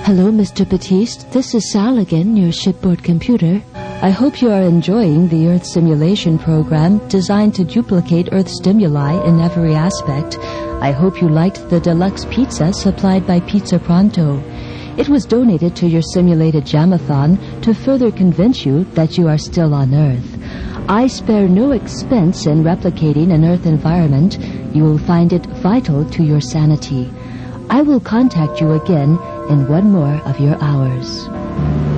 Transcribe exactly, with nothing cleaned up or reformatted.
Hello, Mister Batiste. This is Sal again, your shipboard computer. I hope you are enjoying the Earth simulation program designed to duplicate Earth stimuli in every aspect. I hope you liked the deluxe pizza supplied by Pizza Pronto. It was donated to your simulated jamathon to further convince you that you are still on Earth. I spare no expense in replicating an Earth environment. You will find it vital to your sanity. I will contact you again in one more of your hours.